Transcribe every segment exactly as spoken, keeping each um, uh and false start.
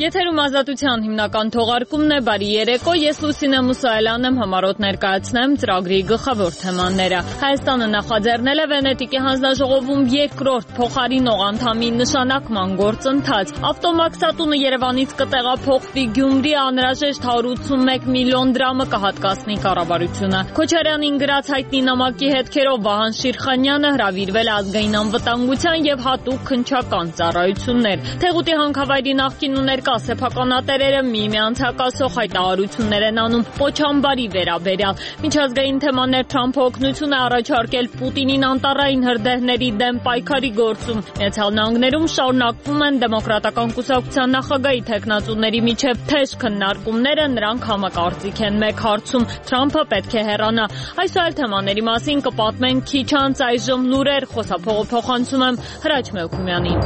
Եթերում ազատության հիմնական թողարկումն է, բարի երեկո, ես Լուսինե Մուսայելյանն եմ, համառոտ ներկայացնեմ ծրագրի գլխավոր թեմաները։ Հայաստանը նախաձեռնել է Վենետիկի հանձնաժողովում երկրորդ փոխարինող անդամի նշանակման գործընթաց։ Ավտոմաքսատունը Երևանից կտեղափոխվի Գյումրի, անհրաժեշտ հարյուր ութսունմեկ միլիոն դրամը կհատկացնի կառավարությունը։ Քոչարյանին գրած հայտնի նամակի հետքերով Վահան Շիրխանյանը հրավիրվել է ազգային անվտանգության եւ հատուկ քննչական ծառայություններ։ Թեղուտի հանքավայրի նախկին ու ներկա սեփականատերերը միմյանց հակասող հայտարարություններ են անում Պոչամբարի վերաբերյալ։ Միջազգային թեմաներ Թրամփը օգնություն է առաջարկել Պուտինին անտառային հրդեհների դեմ պայքարի գործում։ Միացյալ Նահանգներում շարունակվում են դեմոկրատական կուսակցության նախագահի թեկնածուների միջև թեժ քննարկումները, նրանք համակարծիք են մեկ հարցում՝ Թրամփը պետք է հեռանա։ Այս ու այլ թեմաների մասին կպատմենք քիչ անց, այժմ լուրեր, խոսափողը փոխանցում եմ Հրաչ Մեոքումյանին։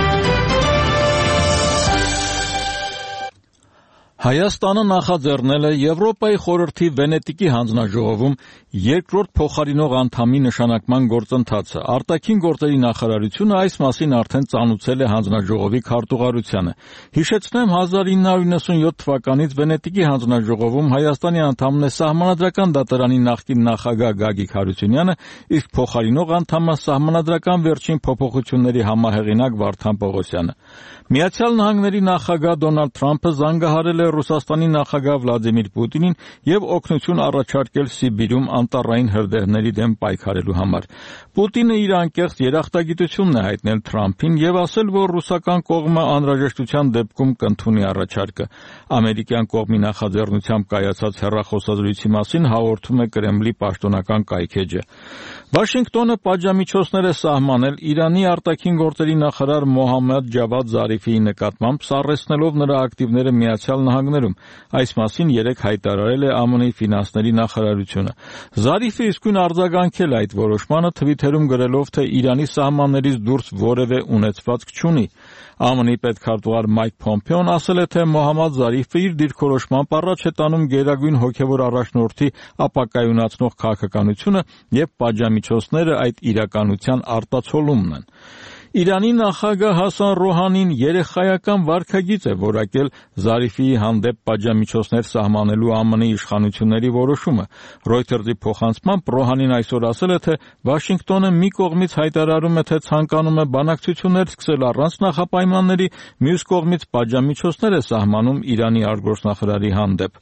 Հայաստանը նախաձեռնել է Եվրոպայի խորհրդի Վենետիկի հանձնաժողովում երկրորդ փոխարինող անդամի նշանակման գործընթացը։ Արտաքին գործերի նախարարությունը այս մասին արդեն ծանուցել է հանձնաժողովի քարտուղարությանը։ Հիշեցնեմ, հազար ինը հարյուր նվաթ թվականից Վենետիկի հանձնաժողովում Հայաստանի անդամն է Սահմանադրական դատարանի նախկին նախագահ Գագիկ Հարությունյանը, իսկ փոխարինող անդամը Սահմանադրական վերջին փոփոխությունների համահեղինակ Վարդան Պողոսյանը։ Միացյալ Նահանգների նախագահ Դոնալդ Թրամփը զանգահարել է Ռուսաստանի նախագահ Վլադիմիր Պուտինին եւ օգնություն առաջարկել Սիբիրում անտառային հրդեհների դեմ պայքարելու համար։ Պուտինը իր անկեղծ երախտագիտությունն է հայտնել Թրամփին եւ ասել, որ ռուսական կողմը անհրաժեշտության դեպքում կընդունի առաջարկը։ Ամերիկյան կողմի նախաձեռնությամբ կայացած հեռախոսազրույցի մասին հաղորդում է Կրեմլի պաշտոնական կայքէջը։ Վաշինգտոնը պատժամիջոցներ է սահմանել Իրանի արտաքին գործերի նախարար Մոհամմեդ Ջավադ Զարիֆիի նկատմամբ, սառեցնելով նրա ակտիվները Միացյալ Նահանգներում։ Այս մասին երեկ հայտարարել է ԱՄՆ-ի ֆինանսների նախարարությունը։ Զարիֆը իսկույն արձագանքել է այդ որոշմանը, թվիթերում գրելով, թե Իրանի սահմաններից դուրս որևէ ունեցվածք չունի։ ԱՄՆ-ի պետքարտուղար Մայք Փոմփեոն ասել է, թե Մոհամմադ Զարիֆը իր դիրքորոշմամբ առաջ է տանում գերագույն հոգևոր առաջնորդի ապակայունացնող քաղաքականությունը եւ պատժամիջոցները այդ իրականության արտացոլումն են։ Իրանի նախագահ Հասան Ռոհանին երեխայական վարքագիծ է որակել Զարիֆիի հանդեպ պատժամիջոցներ սահմանելու ԱՄՆ-ի իշխանությունների որոշումը։ Reuters-ի փոխանցմամբ Ռոհանին այսօր ասել է, թե Վաշինգտոնը մի կողմից հայտարարում է, թե ցանկանում է բանակցություններ սկսել առանց նախապայմանների, մյուս կողմից պատժամիջոցներ է սահմանում Իրանի արտգործնախարարի հանդեպ։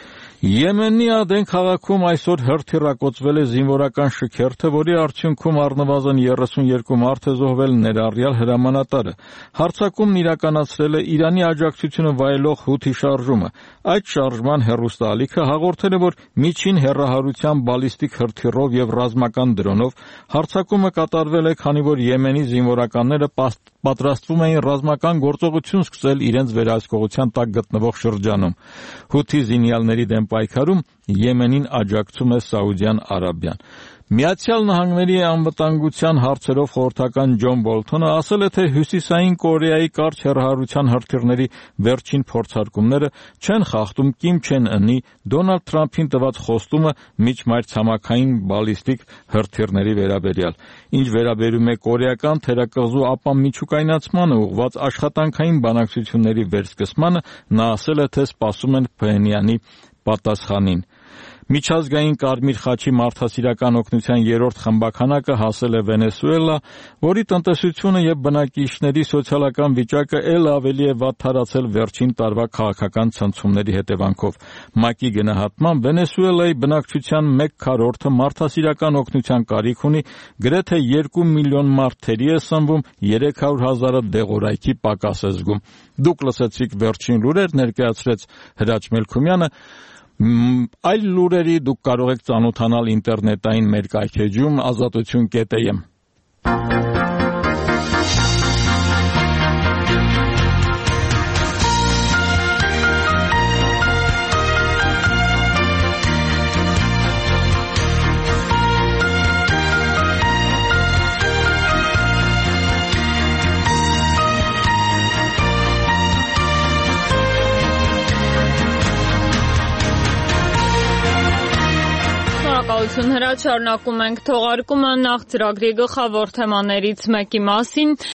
Եմենի Ադեն քաղաքում այսօր հրթիռակոծվել է զինվորական շքերթը, որի արդյունքում առնվազն երեսունյոթ մարդ է զոհվել, ներառյալ հրամանատարը։ Հարձակումն իրականացրել է Իրանի աջակցությունը վայելող Հութի շարժումը։ Այդ շարժման հեռուստաալիքը հաղորդել է, որ միջին հեռահարության բալիստիկ հրթիռով եւ ռազմական դրոնով հարձակումը կատարվել է, քանի որ Եմենի զինվորականները պատրաստվում էին ռազմական գործողություն սկսել իրենց վերահսկողության տակ գտնվող շրջանում։ Հութի զինյալների դեմ պայքարում Եմենին աջակցում է Սաուդյան Արաբիան։ Միացյալ Նահանգների անվտանգության հարցերով խորհրդական Ջոն Բոլթոնը ասել է, թե Հյուսիսային Կորեայի կարճ հեռահարության հրթիռների վերջին փորձարկումները չեն խախտում Կիմ Չեն Ընի Դոնալդ Թրամփին տված խոստումը միջմայրցամաքային բալիստիկ հրթիռների վերաբերյալ։ Ինչ վերաբերում է կորեական թերակղզու ապամիջուկայնացմանը ուղղված աշխատանքային բանակցությունների վերսկսմանը, նա ասել է, թե սպասում են Փհենյանի պատասխանին։ Միջազգային Կարմիր խաչի մարդասիրական օգնության երրորդ խմբականակը հասել է Վենեսուելա, որի տնտեսությունը եւ բնակիչների սոցիալական վիճակը ել ավելի է վատթարացել վերջին տարվա քաղաքական ցնցումների հետևանքով։ ՄԱԿ-ի գնահատմամբ Վենեսուելայի բնակչության մեկ քառորդը մարդասիրական օգնության կարիք ունի, գրեթե երկու միլիոն մարդ թերի է սնվում, երեք հարյուր հազարը դեղորայքի պակաս է զգում։ Դուք լսեցիք վերջին լուրեր, ներկայացրեց Հրաչ Մեոքումյանը։ Այլ լուրերի դուք կարող եք ծանոթանալ ինտերնետային մեր կայքէջում ազատություն կետ էմ։ Շնորհակալություն Հրաչ, շարունակում ենք թողարկումը նախ ծրագրի գլխավոր թեմաներից մեկի մասին։